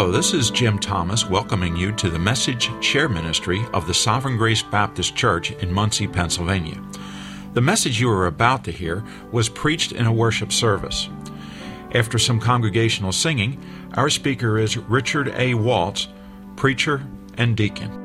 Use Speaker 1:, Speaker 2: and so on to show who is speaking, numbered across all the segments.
Speaker 1: Hello, this is Jim Thomas welcoming you to the Message Share Ministry of the Sovereign Grace Baptist Church in Muncie, Pennsylvania. The message you are about to hear was preached in a worship service. After some congregational singing, our speaker is Richard A. Waltz, preacher and deacon.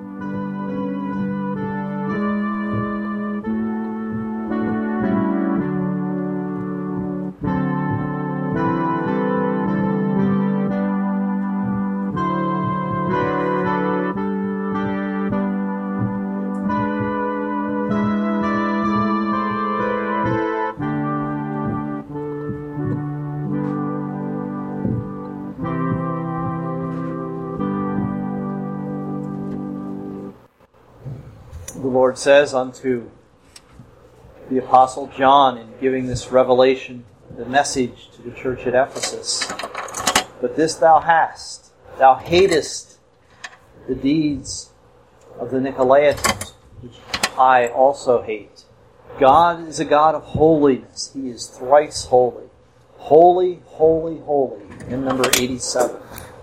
Speaker 2: The Lord says unto the Apostle John in giving this revelation, the message to the church at Ephesus, "But this thou hast, thou hatest the deeds of the Nicolaitans, which I also hate. God is a God of holiness. He is thrice holy. Holy, holy, holy." Hymn number 87.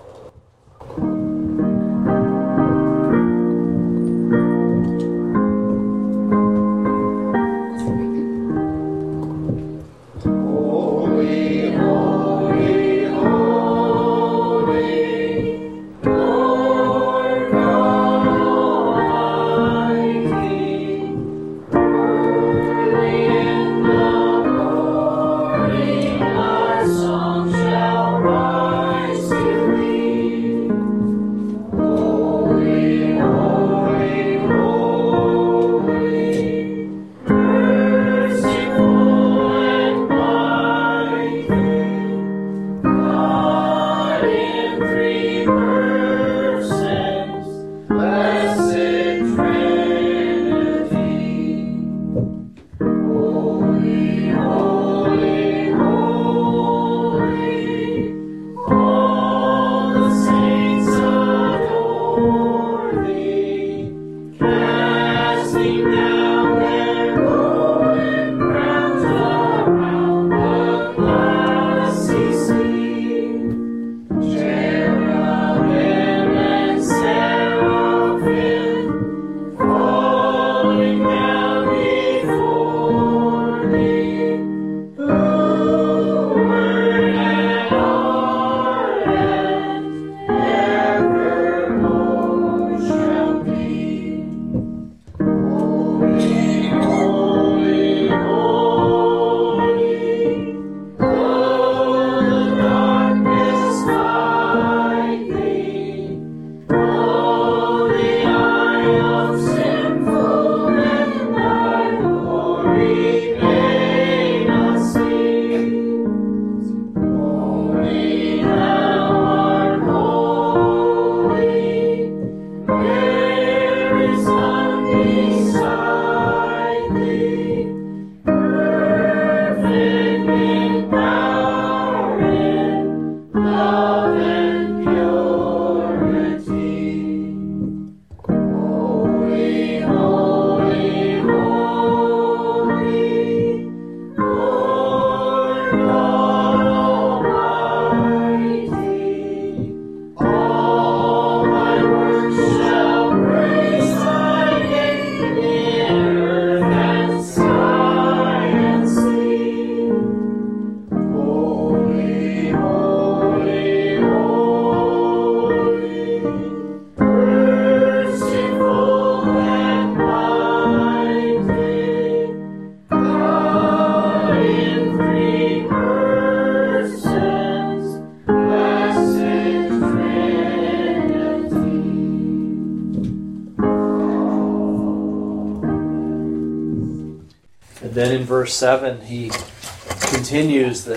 Speaker 2: Then in verse 7, he continues that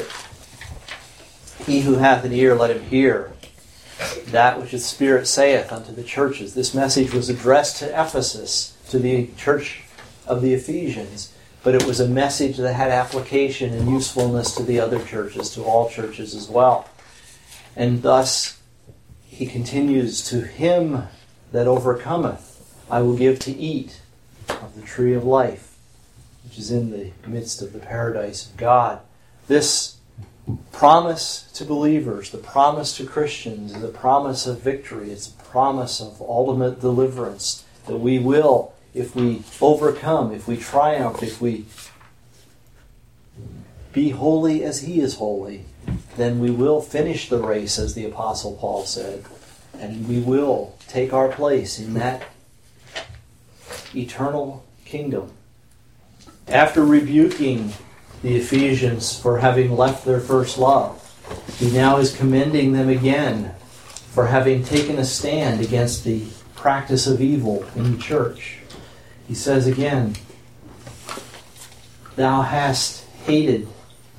Speaker 2: he who hath an ear, let him hear that which the Spirit saith unto the churches. This message was addressed to Ephesus, to the church of the Ephesians, but it was a message that had application and usefulness to the other churches, to all churches as well. And thus, he continues, "To him that overcometh, I will give to eat of the tree of life, which is in the midst of the paradise of God." This promise to believers, the promise to Christians, is a promise of victory. It's a promise of ultimate deliverance, that we will, if we overcome, if we triumph, if we be holy as He is holy, then we will finish the race, as the Apostle Paul said, and we will take our place in that eternal kingdom. After rebuking the Ephesians for having left their first love, he now is commending them again for having taken a stand against the practice of evil in the church. He says again, "Thou hast hated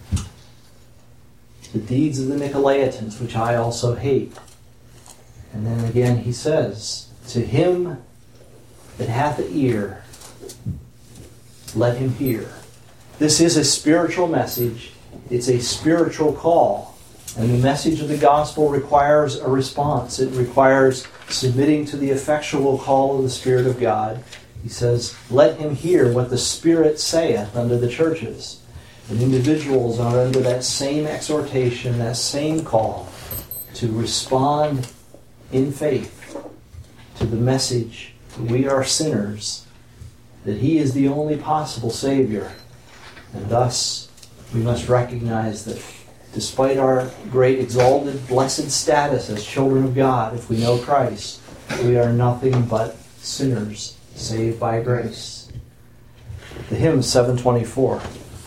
Speaker 2: the deeds of the Nicolaitans, which I also hate." And then again he says, "To him that hath an ear, let him hear." This is a spiritual message. It's a spiritual call. And the message of the gospel requires a response. It requires submitting to the effectual call of the Spirit of God. He says, "Let him hear what the Spirit saith unto the churches." And individuals are under that same exhortation, that same call to respond in faith to the message that we are sinners, that He is the only possible Savior. And thus, we must recognize that despite our great exalted, blessed status as children of God, if we know Christ, we are nothing but sinners saved by grace. The hymn 724.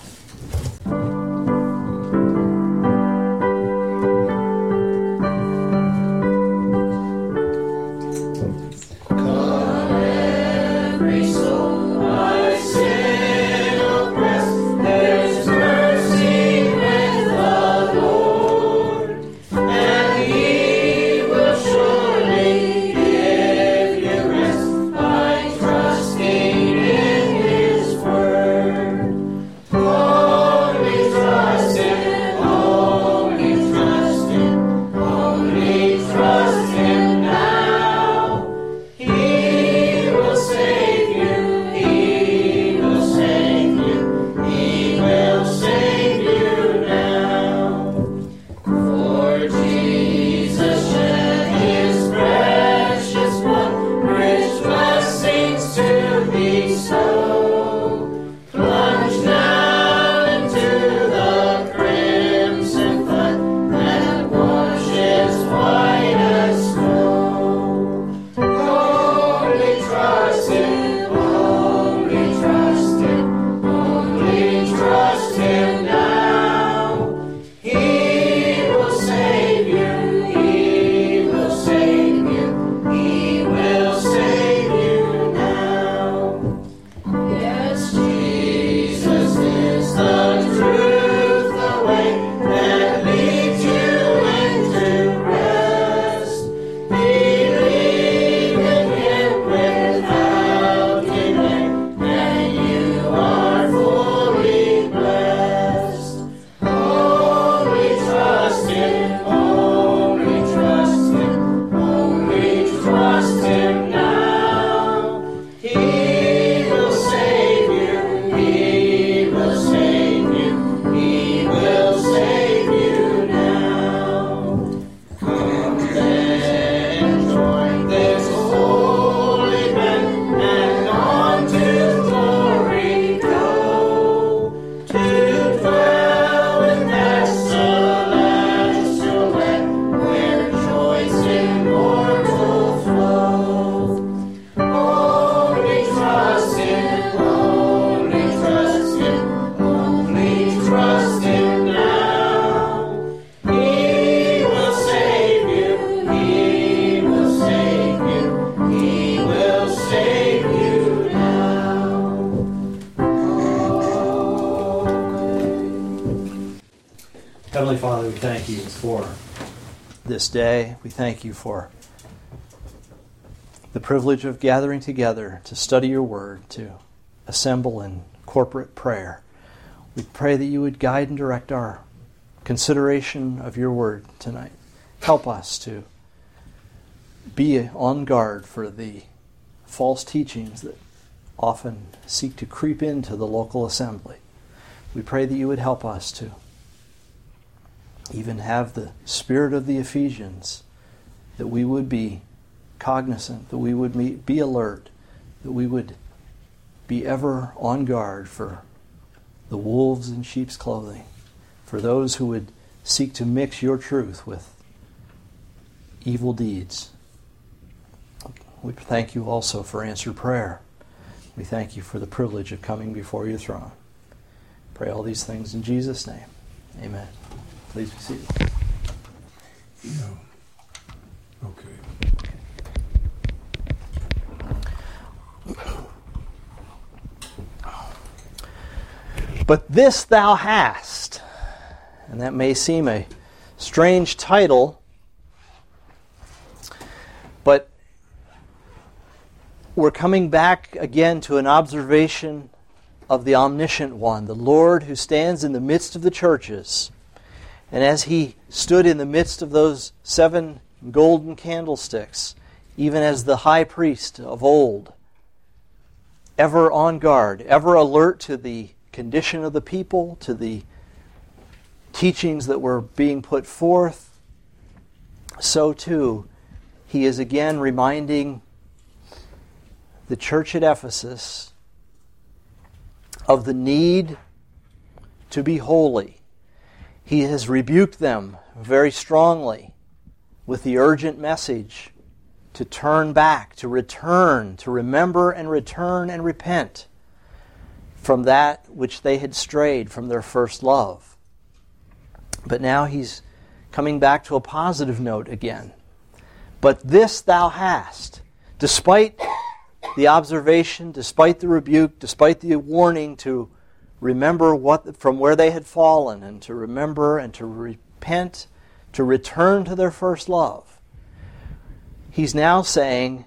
Speaker 2: Heavenly Father, we thank You for this day. We thank You for the privilege of gathering together to study Your Word, to assemble in corporate prayer. We pray that You would guide and direct our consideration of Your Word tonight. Help us to be on guard for the false teachings that often seek to creep into the local assembly. We pray that You would help us to even have the spirit of the Ephesians, that we would be cognizant, that we would be alert, that we would be ever on guard for the wolves in sheep's clothing, for those who would seek to mix your truth with evil deeds. We thank you also for answered prayer. We thank you for the privilege of coming before your throne. Pray all these things in Jesus' name. Amen. Please be seated.
Speaker 3: Okay.
Speaker 2: But this thou hast, and that may seem a strange title, but we're coming back again to an observation of the omniscient one, the Lord who stands in the midst of the churches. And as he stood in the midst of those 7 golden candlesticks, even as the high priest of old, ever on guard, ever alert to the condition of the people, to the teachings that were being put forth, so too he is again reminding the church at Ephesus of the need to be holy. He has rebuked them very strongly with the urgent message to turn back, to return, to remember and return and repent from that which they had strayed from their first love. But now he's coming back to a positive note again. But this thou hast, despite the observation, despite the rebuke, despite the warning to remember from where they had fallen, and to remember and to repent, to return to their first love. He's now saying,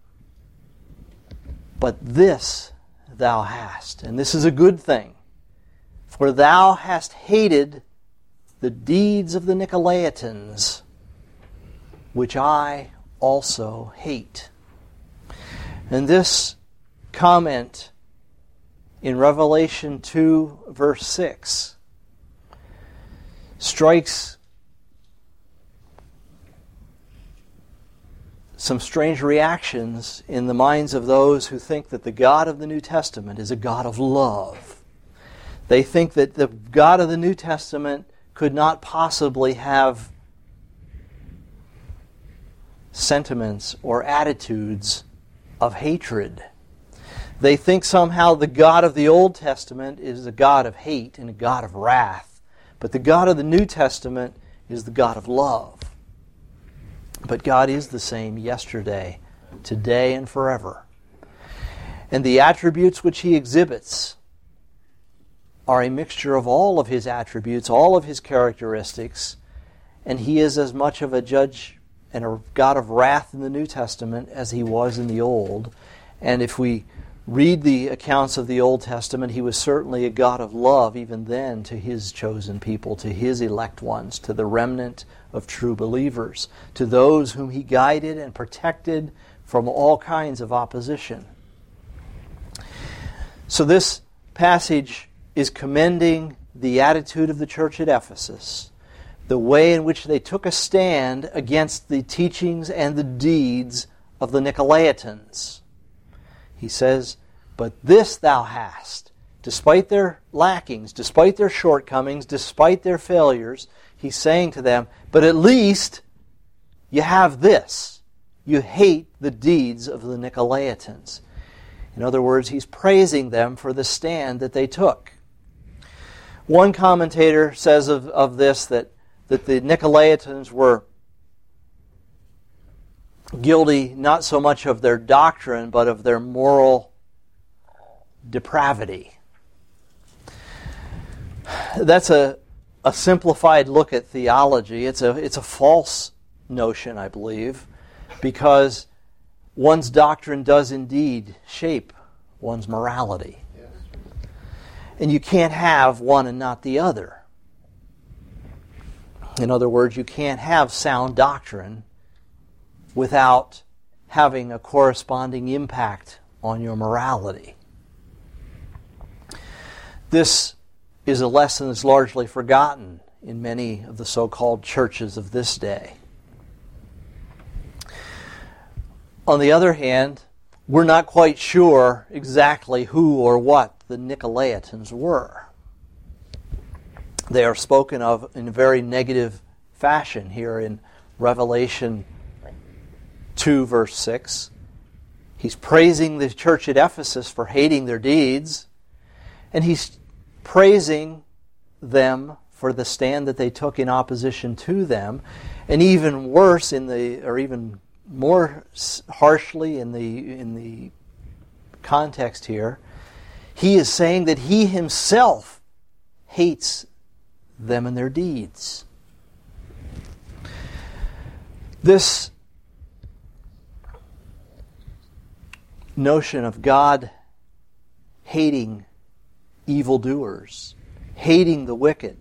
Speaker 2: but this thou hast, and this is a good thing, for thou hast hated the deeds of the Nicolaitans, which I also hate. And this comment in Revelation 2, verse 6, strikes some strange reactions in the minds of those who think that the God of the New Testament is a God of love. They think that the God of the New Testament could not possibly have sentiments or attitudes of hatred. They think somehow the God of the Old Testament is a God of hate and a God of wrath. But the God of the New Testament is the God of love. But God is the same yesterday, today, and forever. And the attributes which He exhibits are a mixture of all of His attributes, all of His characteristics, and He is as much of a judge and a God of wrath in the New Testament as He was in the Old. And if we read the accounts of the Old Testament, He was certainly a God of love even then to His chosen people, to His elect ones, to the remnant of true believers, to those whom He guided and protected from all kinds of opposition. So this passage is commending the attitude of the church at Ephesus, the way in which they took a stand against the teachings and the deeds of the Nicolaitans. He says, but this thou hast, despite their lackings, despite their shortcomings, despite their failures, he's saying to them, but at least you have this. You hate the deeds of the Nicolaitans. In other words, he's praising them for the stand that they took. One commentator says of this that the Nicolaitans were guilty not so much of their doctrine, but of their moral depravity. That's a simplified look at theology. It's a false notion, I believe, because one's doctrine does indeed shape one's morality. Yes. And you can't have one and not the other. In other words, you can't have sound doctrine without having a corresponding impact on your morality. This is a lesson that's largely forgotten in many of the so-called churches of this day. On the other hand, we're not quite sure exactly who or what the Nicolaitans were. They are spoken of in a very negative fashion here in Revelation 2, verse 6. He's praising the church at Ephesus for hating their deeds, and he's praising them for the stand that they took in opposition to them, and even worse, even more harshly in the context here, he is saying that he himself hates them and their deeds. This notion of God hating evildoers, hating the wicked,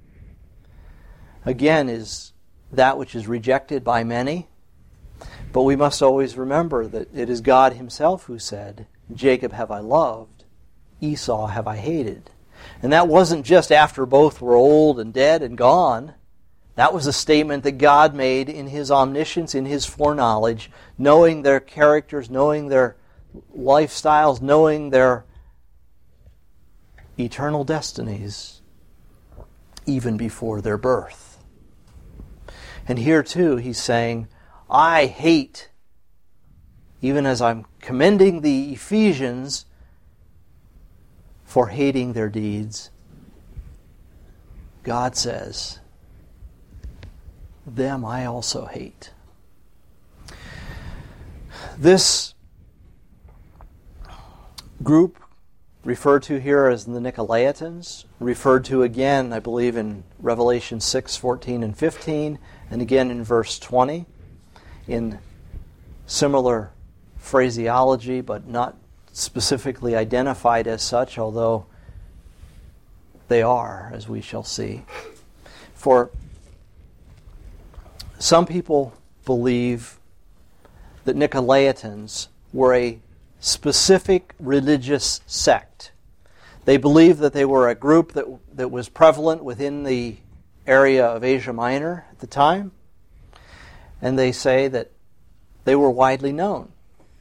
Speaker 2: again is that which is rejected by many. But we must always remember that it is God himself who said, Jacob have I loved, Esau have I hated. And that wasn't just after both were old and dead and gone. That was a statement that God made in his omniscience, in his foreknowledge, knowing their characters, knowing their lifestyles, knowing their eternal destinies, even before their birth. And here too, he's saying, I hate, even as I'm commending the Ephesians for hating their deeds, God says, them I also hate. This group referred to here as the Nicolaitans, referred to again, I believe, in Revelation 6, 14 and 15, and again in verse 20, in similar phraseology, but not specifically identified as such, although they are, as we shall see. For some people believe that Nicolaitans were a specific religious sect. They believe that they were a group that was prevalent within the area of Asia Minor at the time, and they say that they were widely known.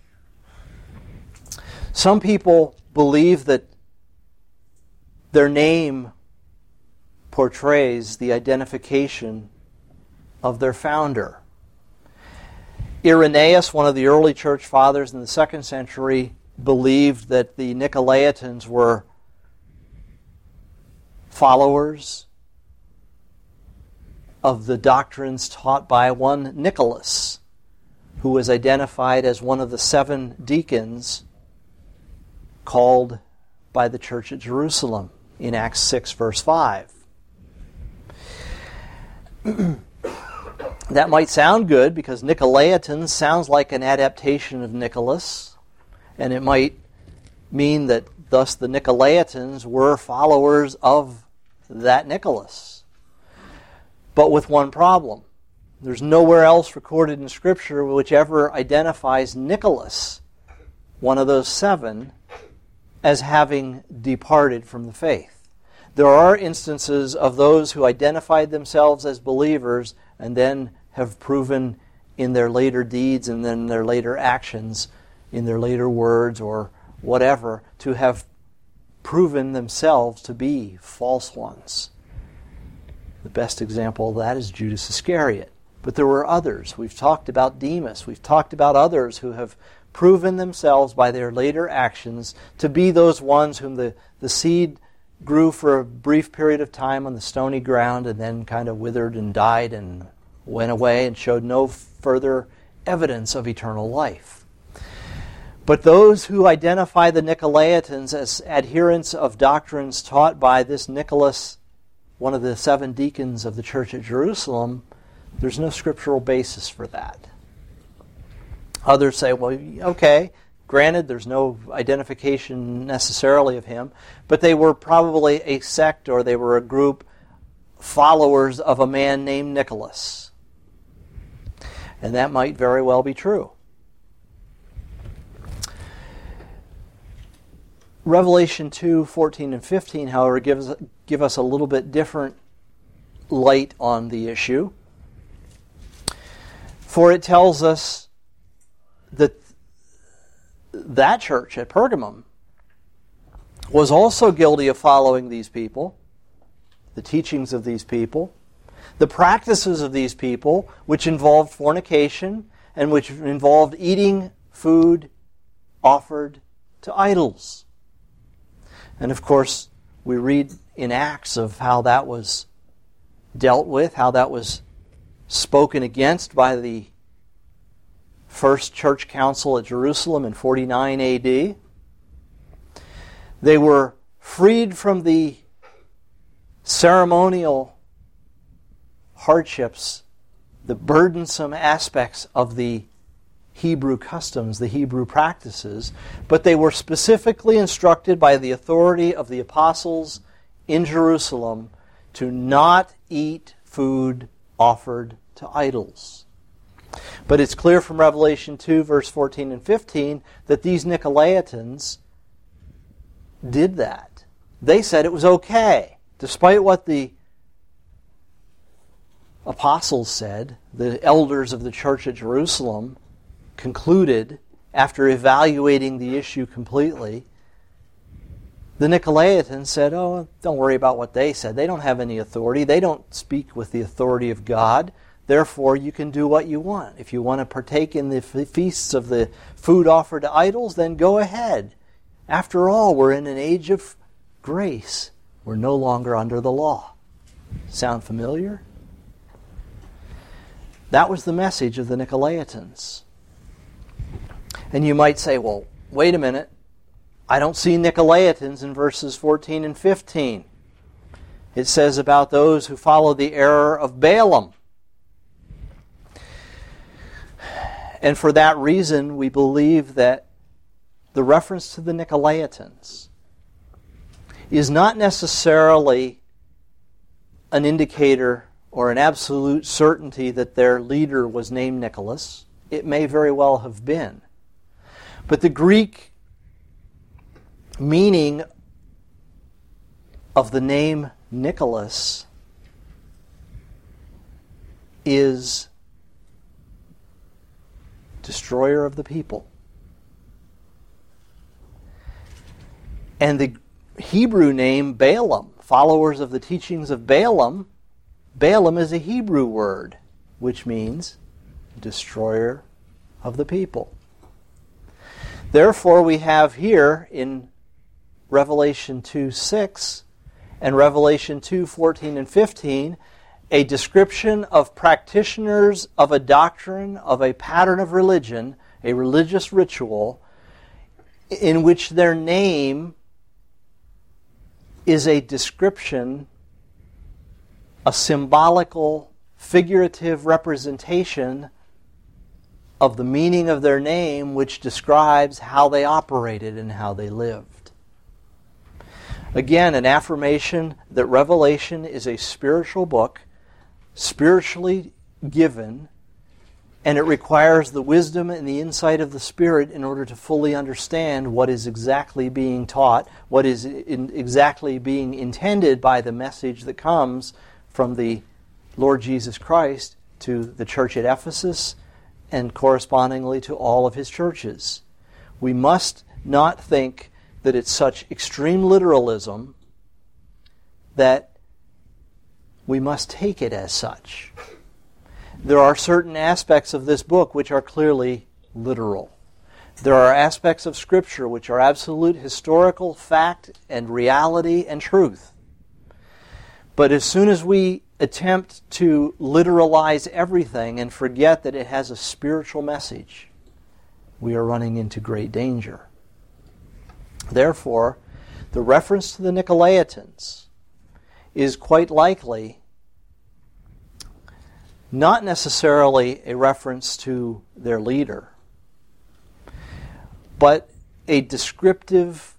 Speaker 2: Some people believe that their name portrays the identification of their founder. Irenaeus, one of the early church fathers in the 2nd century, believed that the Nicolaitans were followers of the doctrines taught by one Nicholas, who was identified as one of the 7 deacons called by the church at Jerusalem in Acts 6, verse 5. That might sound good because Nicolaitans sounds like an adaptation of Nicholas, and it might mean that thus the Nicolaitans were followers of that Nicholas. But with one problem. There's nowhere else recorded in Scripture which ever identifies Nicholas, one of those 7, as having departed from the faith. There are instances of those who identified themselves as believers and then have proven in their later deeds and then their later actions, in their later words or whatever, to have proven themselves to be false ones. The best example of that is Judas Iscariot. But there were others. We've talked about Demas. We've talked about others who have proven themselves by their later actions to be those ones whom the seed grew for a brief period of time on the stony ground and then kind of withered and died and went away and showed no further evidence of eternal life. But those who identify the Nicolaitans as adherents of doctrines taught by this Nicholas, one of the 7 deacons of the church at Jerusalem, there's no scriptural basis for that. Others say, well, okay, granted, there's no identification necessarily of him, but they were probably a sect or they were a group followers of a man named Nicholas. And that might very well be true. Revelation 2, 14 and 15, however, give us a little bit different light on the issue. For it tells us that that church at Pergamum was also guilty of following these people, the teachings of these people, the practices of these people, which involved fornication and which involved eating food offered to idols. And of course, we read in Acts of how that was dealt with, how that was spoken against by the first church council at Jerusalem in 49 AD. They were freed from the ceremonial hardships, the burdensome aspects of the Hebrew customs, the Hebrew practices, but they were specifically instructed by the authority of the apostles in Jerusalem to not eat food offered to idols. But it's clear from Revelation 2, verse 14 and 15, that these Nicolaitans did that. They said it was okay, despite what the apostles said. The elders of the church at Jerusalem concluded, after evaluating the issue completely, the Nicolaitans said, oh, don't worry about what they said. They don't have any authority. They don't speak with the authority of God. Therefore, you can do what you want. If you want to partake in the feasts of the food offered to idols, then go ahead. After all, we're in an age of grace. We're no longer under the law. Sound familiar? That was the message of the Nicolaitans. And you might say, well, wait a minute. I don't see Nicolaitans in verses 14 and 15. It says about those who follow the error of Balaam. And for that reason, we believe that the reference to the Nicolaitans is not necessarily an indicator or an absolute certainty that their leader was named Nicholas. It may very well have been. But the Greek meaning of the name Nicholas is destroyer of the people. And the Hebrew name Balaam, followers of the teachings of Balaam, Balaam is a Hebrew word, which means destroyer of the people. Therefore, we have here in Revelation 2:6 and Revelation 2:14 and 15 a description of practitioners of a doctrine, of a pattern of religion, a religious ritual, in which their name is a description, a symbolical, figurative representation of the meaning of their name, which describes how they operated and how they lived. Again, an affirmation that Revelation is a spiritual book, spiritually given, and it requires the wisdom and the insight of the Spirit in order to fully understand what is exactly being taught, what is exactly being intended by the message that comes from the Lord Jesus Christ to the church at Ephesus and correspondingly to all of his churches. We must not think that it's such extreme literalism that we must take it as such. There are certain aspects of this book which are clearly literal. There are aspects of Scripture which are absolute historical fact and reality and truth. But as soon as we attempt to literalize everything and forget that it has a spiritual message, we are running into great danger. Therefore, the reference to the Nicolaitans is quite likely not necessarily a reference to their leader, but a descriptive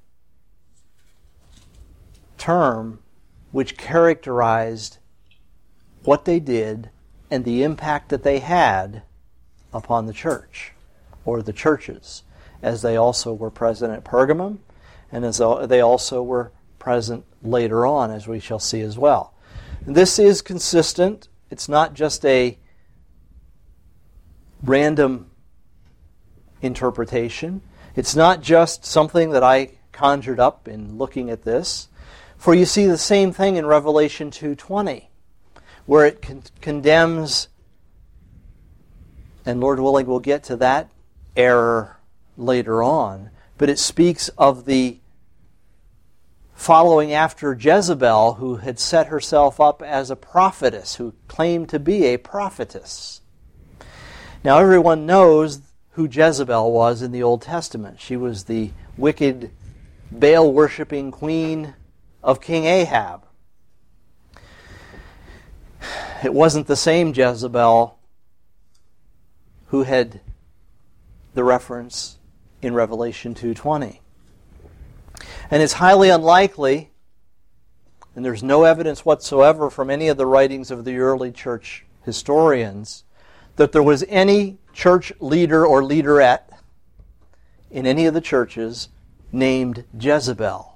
Speaker 2: term which characterized what they did and the impact that they had upon the church, or the churches, as they also were present at Pergamum, and as they also were present later on, as we shall see as well. This is consistent. It's not just a random interpretation. It's not just something that I conjured up in looking at this. For you see the same thing in Revelation 2:20, where it condemns, and Lord willing we'll get to that error later on, but it speaks of the following after Jezebel, who had set herself up as a prophetess, who claimed to be a prophetess. Now everyone knows who Jezebel was in the Old Testament. She was the wicked, Baal-worshipping queen of King Ahab. It wasn't the same Jezebel who had the reference in Revelation 2:20. And it's highly unlikely, and there's no evidence whatsoever from any of the writings of the early church historians, that there was any church leader or leaderette in any of the churches named Jezebel.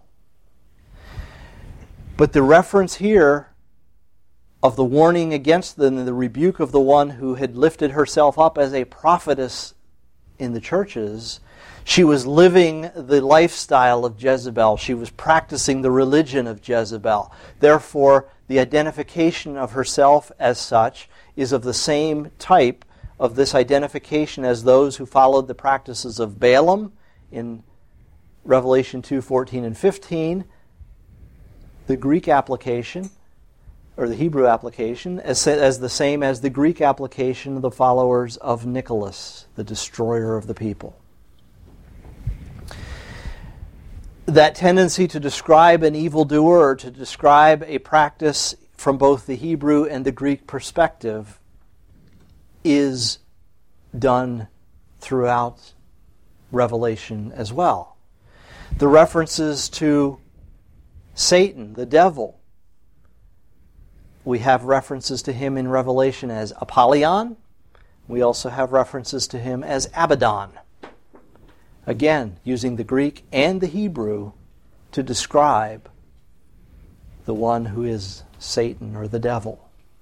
Speaker 2: But the reference here of the warning against them and the rebuke of the one who had lifted herself up as a prophetess in the churches, she was living the lifestyle of Jezebel. She was practicing the religion of Jezebel. Therefore, the identification of herself as such is of the same type of this identification as those who followed the practices of Balaam in Revelation 2:14 and 15, the Greek application, or the Hebrew application, as the same as the Greek application of the followers of Nicholas, the destroyer of the people. That tendency to describe an evildoer or to describe a practice from both the Hebrew and the Greek perspective is done throughout Revelation as well. The references to Satan, the devil, we have references to him in Revelation as Apollyon. We also have references to him as Abaddon. Again, using the Greek and the Hebrew to describe the one who is Satan or the devil.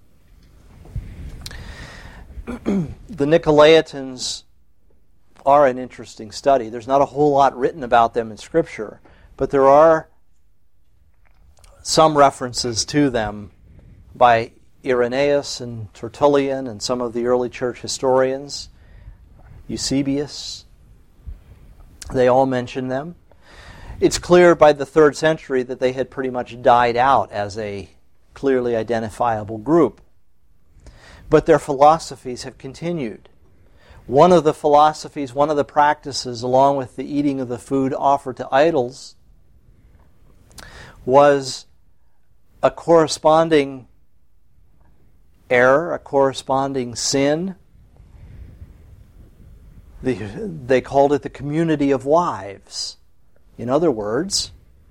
Speaker 2: The Nicolaitans are an interesting study. There's not a whole lot written about them in Scripture, but there are some references to them by Irenaeus and Tertullian and some of the early church historians, Eusebius. They all mention them. It's clear by the 3rd century that they had pretty much died out as a clearly identifiable group. But their philosophies have continued. One of the philosophies, one of the practices, along with the eating of the food offered to idols, was a corresponding error, a corresponding sin. They called it the community of wives. In other words,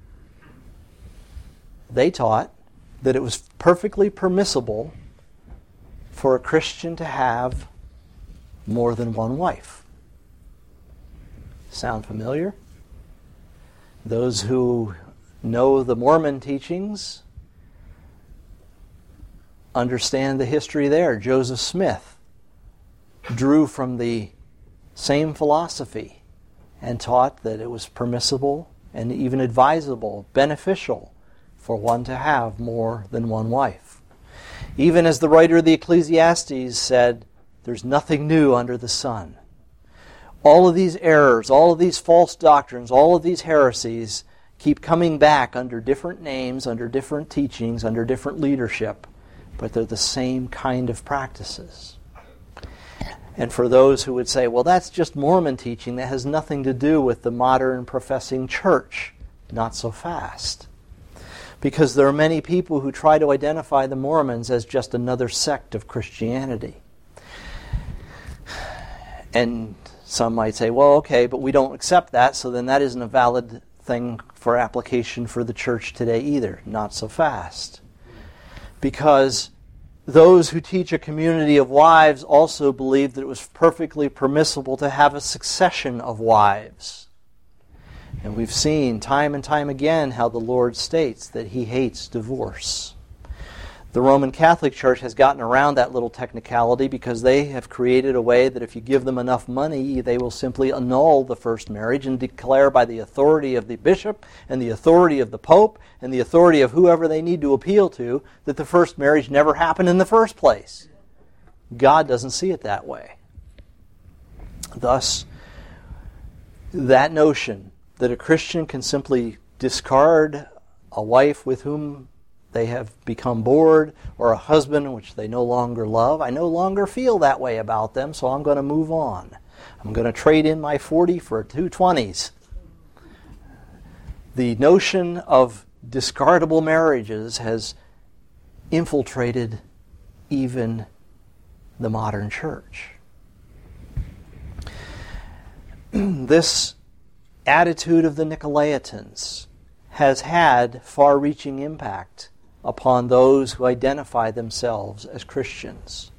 Speaker 2: they taught that it was perfectly permissible for a Christian to have more than one wife. Sound familiar? Those who know the Mormon teachings understand the history there. Joseph Smith drew from the same philosophy and taught that it was permissible and even advisable, beneficial for one to have more than one wife. Even as the writer of the Ecclesiastes said, there's nothing new under the sun. All of these errors, all of these false doctrines, all of these heresies keep coming back under different names, under different teachings, under different leadership, but they're the same kind of practices. And for those who would say, well, that's just Mormon teaching, that has nothing to do with the modern professing church, not so fast. Because there are many people who try to identify the Mormons as just another sect of Christianity. And some might say, well, okay, but we don't accept that, so then that isn't a valid thing for application for the church today either. Not so fast. Because those who teach a community of wives also believe that it was perfectly permissible to have a succession of wives. And we've seen time and time again how the Lord states that He hates divorce. The Roman Catholic Church has gotten around that little technicality because they have created a way that if you give them enough money, they will simply annul the first marriage and declare by the authority of the bishop and the authority of the pope and the authority of whoever they need to appeal to that the first marriage never happened in the first place. God doesn't see it that way. Thus, that notion that a Christian can simply discard a wife with whom they have become bored, or a husband which they no longer love. I no longer feel that way about them, so I'm going to move on. I'm going to trade in my 40 for two 20s. The notion of discardable marriages has infiltrated even the modern church. This attitude of the Nicolaitans has had far-reaching impact upon those who identify themselves as Christians.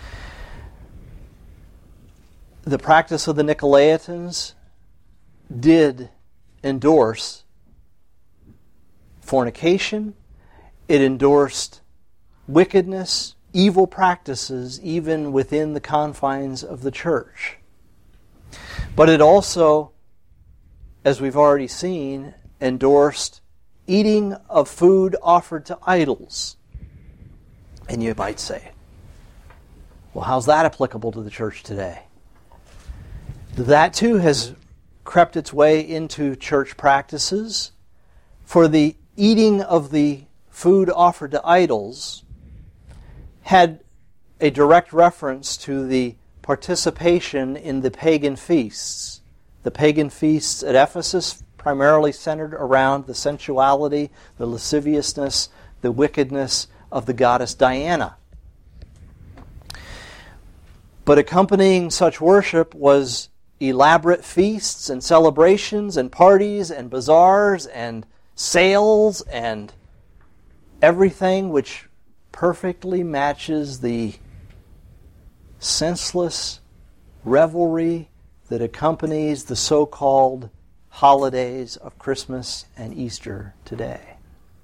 Speaker 2: The practice of the Nicolaitans did endorse fornication. It endorsed wickedness, evil practices, even within the confines of the church. But it also, as we've already seen, endorsed eating of food offered to idols. And you might say, well, how's that applicable to the church today? That too has crept its way into church practices. For the eating of the food offered to idols had a direct reference to the participation in the pagan feasts. The pagan feasts at Ephesus primarily centered around the sensuality, the lasciviousness, the wickedness of the goddess Diana. But accompanying such worship was elaborate feasts and celebrations and parties and bazaars and sales and everything which perfectly matches the senseless revelry that accompanies the so-called holidays of Christmas and Easter today.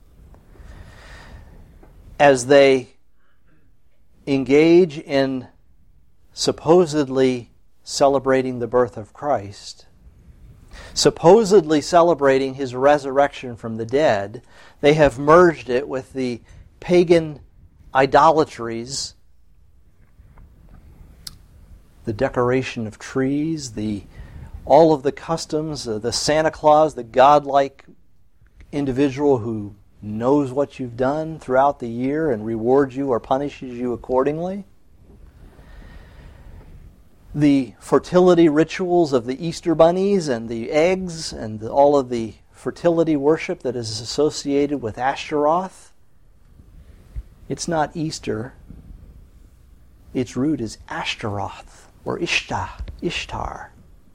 Speaker 2: As they engage in supposedly celebrating the birth of Christ, supposedly celebrating His resurrection from the dead, they have merged it with the pagan idolatries, the decoration of trees, all of the customs, the Santa Claus, the godlike individual who knows what you've done throughout the year and rewards you or punishes you accordingly. The fertility rituals of the Easter bunnies and the eggs and all of the fertility worship that is associated with Ashtaroth. It's not Easter. Its root is Ashtaroth or Ishtar.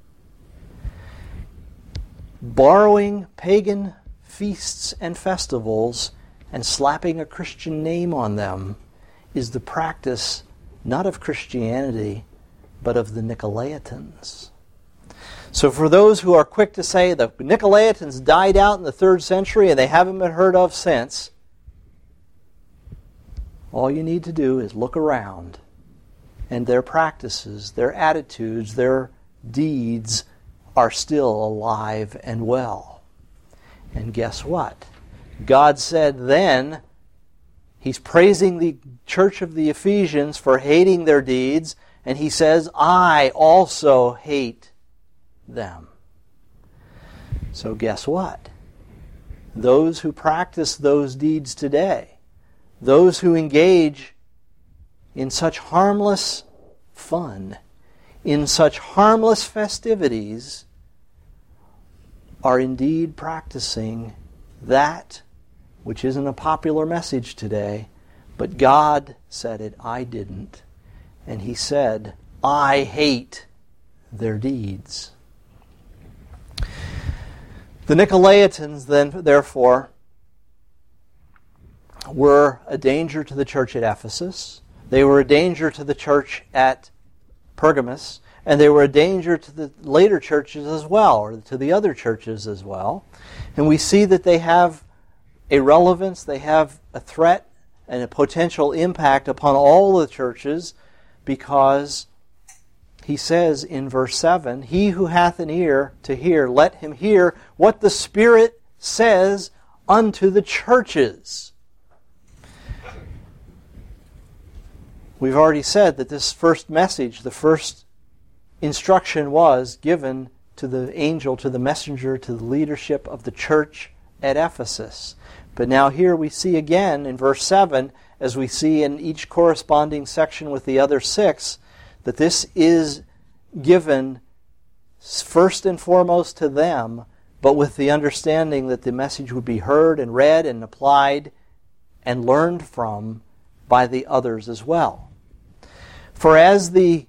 Speaker 2: Borrowing pagan feasts and festivals and slapping a Christian name on them is the practice not of Christianity, but of the Nicolaitans. So for those who are quick to say the Nicolaitans died out in the 3rd century and they haven't been heard of since, all you need to do is look around, and their practices, their attitudes, their deeds are still alive and well. And guess what? God said then, He's praising the church of the Ephesians for hating their deeds, and He says, I also hate them. So guess what? Those who practice those deeds today, those who engage in such harmless fun, in such harmless festivities, are indeed practicing that which isn't a popular message today, but God said it, I didn't. And He said, I hate their deeds. The Nicolaitans then, therefore, were a danger to the church at Ephesus. They were a danger to the church at Pergamos, and they were a danger to the later churches as well, or to the other churches as well. And we see that they have a relevance, they have a threat and a potential impact upon all the churches, because he says in verse 7, "He who hath an ear to hear, let him hear what the Spirit says unto the churches." We've already said that this first message, the first instruction, was given to the angel, to the messenger, to the leadership of the church at Ephesus. But now here we see again in verse 7, as we see in each corresponding section with the other 6, that this is given first and foremost to them, but with the understanding that the message would be heard and read and applied and learned from by the others as well. For as the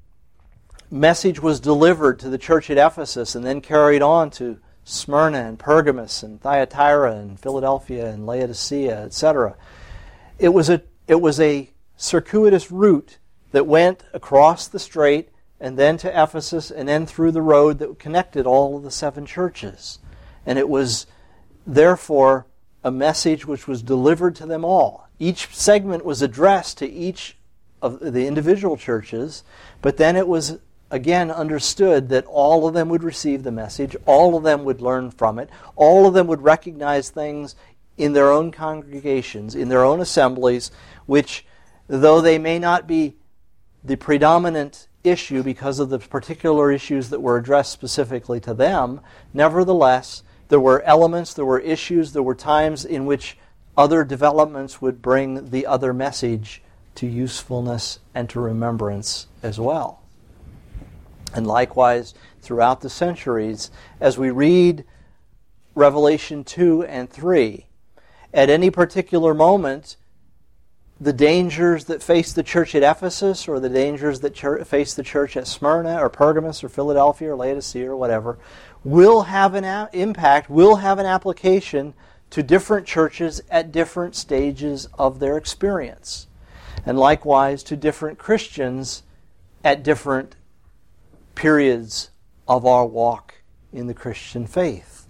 Speaker 2: message was delivered to the church at Ephesus and then carried on to Smyrna and Pergamos and Thyatira and Philadelphia and Laodicea, etc., it was a circuitous route that went across the strait and then to Ephesus and then through the road that connected all of the 7 churches. And it was therefore a message which was delivered to them all. Each segment was addressed to each of the individual churches, but then it was again understood that all of them would receive the message, all of them would learn from it, all of them would recognize things in their own congregations, in their own assemblies, which, though they may not be the predominant issue because of the particular issues that were addressed specifically to them, nevertheless, there were elements, there were issues, there were times in which other developments would bring the other message to usefulness and to remembrance as well. And likewise, throughout the centuries, as we read Revelation 2 and 3, at any particular moment, the dangers that face the church at Ephesus or the dangers that face the church at Smyrna or Pergamos or Philadelphia or Laodicea or whatever will have an impact, will have an application to different churches at different stages of their experience. And likewise to different Christians at different periods of our walk in the Christian faith.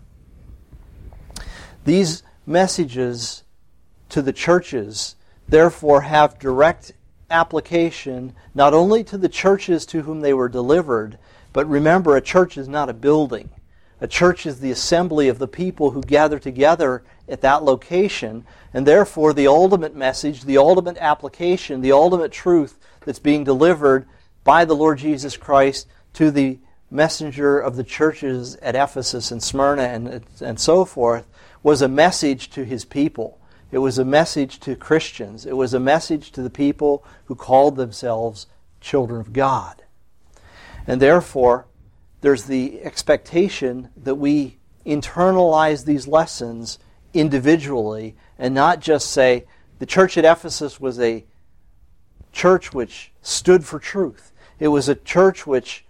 Speaker 2: These messages to the churches therefore have direct application not only to the churches to whom they were delivered, but remember, a church is not a building. A church is the assembly of the people who gather together at that location, and therefore the ultimate message, the ultimate application, the ultimate truth that's being delivered by the Lord Jesus Christ to the messenger of the churches at Ephesus and Smyrna and so forth was a message to his people. It was a message to Christians. It was a message to the people who called themselves children of God. And therefore, there's the expectation that we internalize these lessons individually and not just say, the church at Ephesus was a church which stood for truth. It was a church which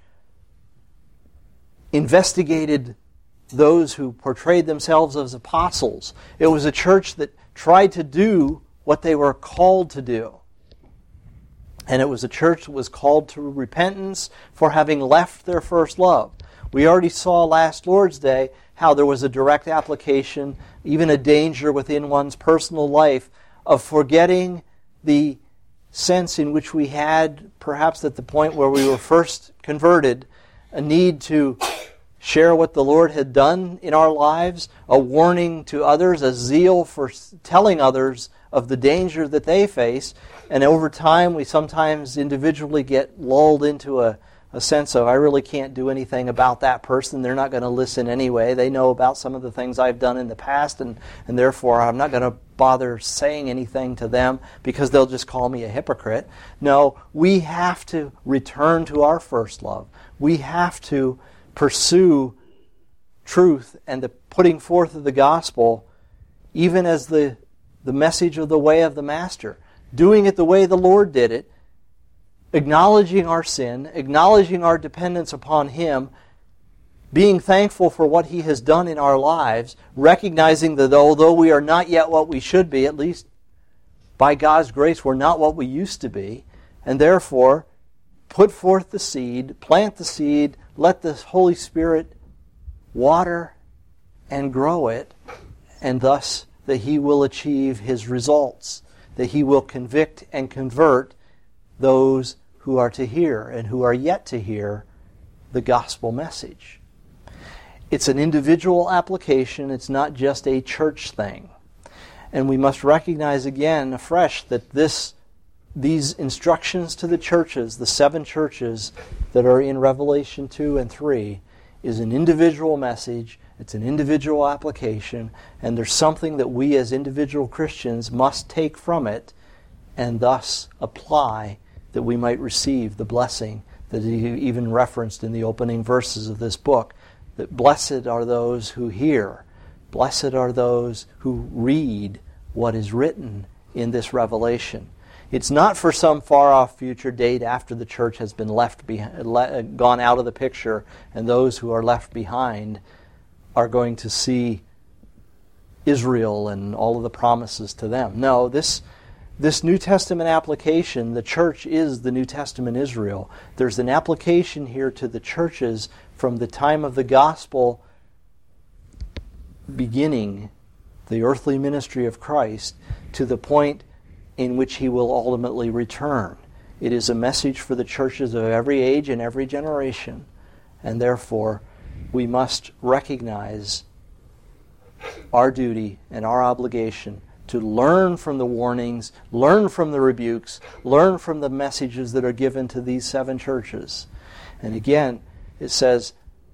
Speaker 2: investigated those who portrayed themselves as apostles. It was a church that tried to do what they were called to do. And it was a church that was called to repentance for having left their first love. We already saw last Lord's Day how there was a direct application, even a danger within one's personal life, of forgetting the sense in which we had, perhaps at the point where we were first converted, a need to share what the Lord had done in our lives, a warning to others, a zeal for telling others of the danger that they face. And over time, we sometimes individually get lulled into a sense of, I really can't do anything about that person. They're not going to listen anyway. They know about some of the things I've done in the past, and therefore I'm not going to bother saying anything to them because they'll just call me a hypocrite. No, we have to return to our first love. We have to pursue truth and the putting forth of the gospel, even as the message of the way of the Master. Doing it the way the Lord did it, acknowledging our sin, acknowledging our dependence upon Him, being thankful for what He has done in our lives, recognizing that although we are not yet what we should be, at least by God's grace we're not what we used to be, and therefore put forth the seed, plant the seed, let the Holy Spirit water and grow it, and thus that He will achieve His results, that he will convict and convert those who are to hear and who are yet to hear the gospel message. It's an individual application. It's not just a church thing. And we must recognize again afresh that these instructions to the churches, the 7 churches that are in Revelation 2 and 3, is an individual message. It's an individual application. And there's something that we as individual Christians must take from it and thus apply, that we might receive the blessing that he even referenced in the opening verses of this book, that blessed are those who hear, blessed are those who read what is written in this revelation. It's not for some far-off future date after the church has been gone out of the picture, and those who are left behind are going to see Israel and all of the promises to them. No, this New Testament application, the church is the New Testament Israel. There's an application here to the churches from the time of the gospel beginning, the earthly ministry of Christ, to the point in which he will ultimately return. It is a message for the churches of every age and every generation, and therefore we must recognize our duty and our obligation to learn from the warnings, learn from the rebukes, learn from the messages that are given to these 7 churches. And again, it says,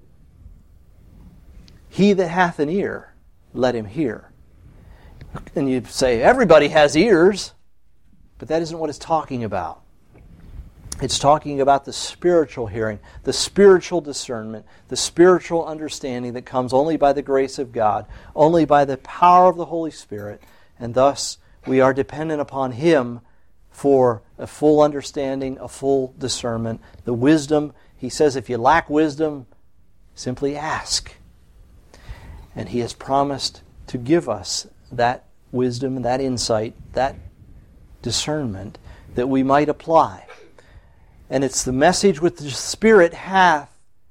Speaker 2: he that hath an ear, let him hear. And you say, everybody has ears, but that isn't what it's talking about. It's talking about the spiritual hearing, the spiritual discernment, the spiritual understanding that comes only by the grace of God, only by the power of the Holy Spirit, and thus we are dependent upon him for a full understanding, a full discernment. The wisdom, he says, if you lack wisdom, simply ask. And he has promised to give us that wisdom, that insight, that discernment that we might apply. And it's the message which the Spirit hath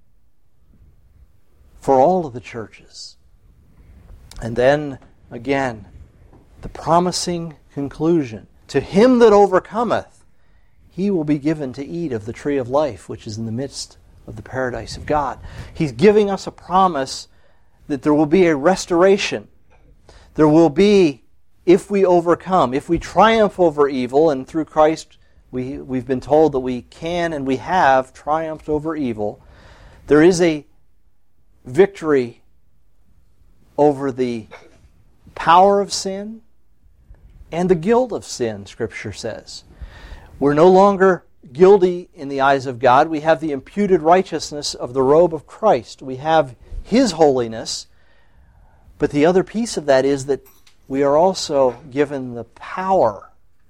Speaker 2: for all of the churches. And then, again, the promising conclusion. To him that overcometh, he will be given to eat of the tree of life, which is in the midst of the paradise of God. He's giving us a promise that there will be a restoration. There will be, if we overcome, if we triumph over evil, and through Christ we've been told that we can and we have triumphed over evil, there is a victory over the power of sin and the guilt of sin, Scripture says. We're no longer guilty in the eyes of God. We have the imputed righteousness of the robe of Christ. We have his holiness. But the other piece of that is that we are also given the power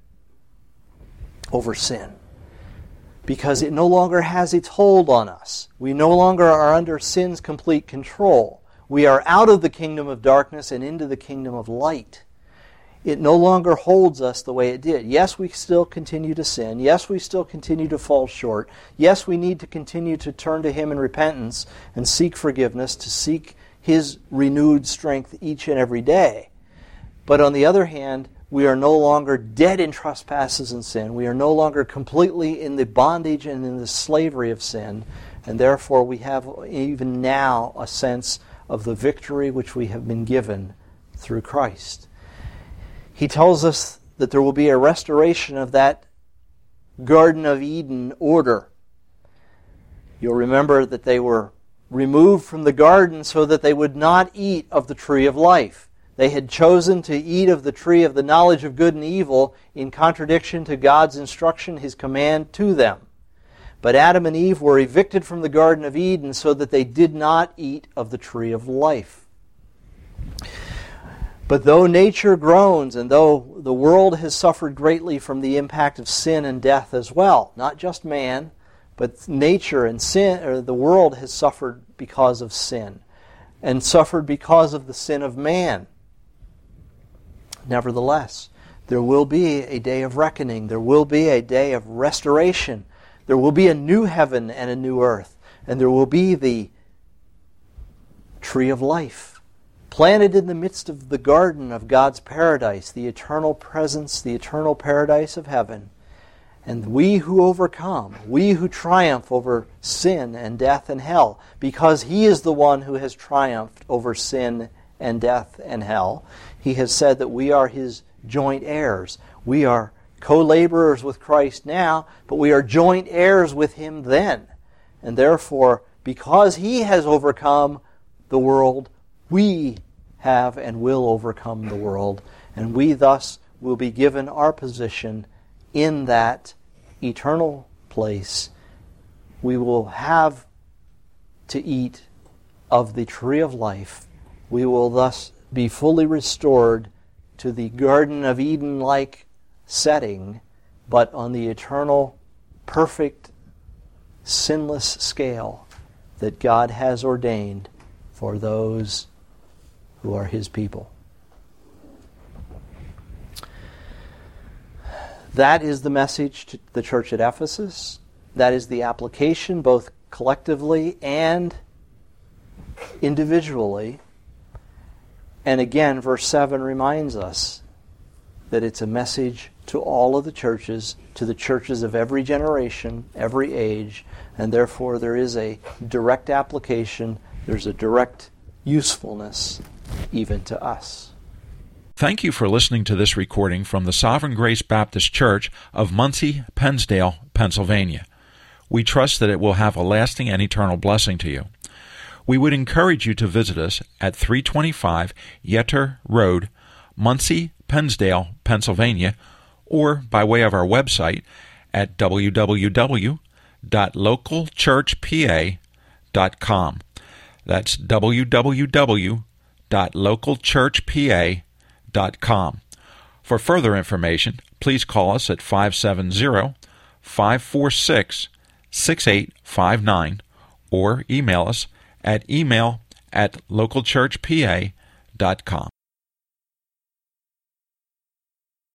Speaker 2: over sin, because it no longer has its hold on us. We no longer are under sin's complete control. We are out of the kingdom of darkness and into the kingdom of light. It no longer holds us the way it did. Yes, we still continue to sin. Yes, we still continue to fall short. Yes, we need to continue to turn to him in repentance and seek forgiveness, to seek his renewed strength each and every day. But on the other hand, we are no longer dead in trespasses and sin. We are no longer completely in the bondage and in the slavery of sin. And therefore we have even now a sense of the victory which we have been given through Christ. He tells us that there will be a restoration of that Garden of Eden order. You'll remember that they were removed from the garden so that they would not eat of the tree of life. They had chosen to eat of the tree of the knowledge of good and evil in contradiction to God's instruction, his command to them. But Adam and Eve were evicted from the Garden of Eden so that they did not eat of the tree of life. But though nature groans, and though the world has suffered greatly from the impact of sin and death as well, not just man, but nature and sin, or the world has suffered because of sin, and suffered because of the sin of man. Nevertheless, there will be a day of reckoning. There will be a day of restoration. There will be a new heaven and a new earth. And there will be the tree of life planted in the midst of the garden of God's paradise, the eternal presence, the eternal paradise of heaven. And we who overcome, we who triumph over sin and death and hell, because He is the one who has triumphed over sin and death and hell. He has said that we are His joint heirs. We are co-laborers with Christ now, but we are joint heirs with Him then. And therefore, because He has overcome the world, we have and will overcome the world. And we thus will be given our position in that eternal place. We will have to eat of the tree of life. We will thus be fully restored to the Garden of Eden-like setting, but on the eternal, perfect, sinless scale that God has ordained for those who are His people. That is the message to the church at Ephesus. That is the application, both collectively and individually. And again, verse 7 reminds us that it's a message to all of the churches, to the churches of every generation, every age, and therefore there is a direct application, there's a direct usefulness even to us.
Speaker 1: Thank you for listening to this recording from the Sovereign Grace Baptist Church of Muncie, Pennsdale, Pennsylvania. We trust that it will have a lasting and eternal blessing to you. We would encourage you to visit us at 325 Yetter Road, Muncie, Pennsdale, Pennsylvania, or by way of our website at www.localchurchpa.com. That's www.localchurchpa.com. For further information, please call us at 570-546-6859 or email us at email@localchurchpa.com.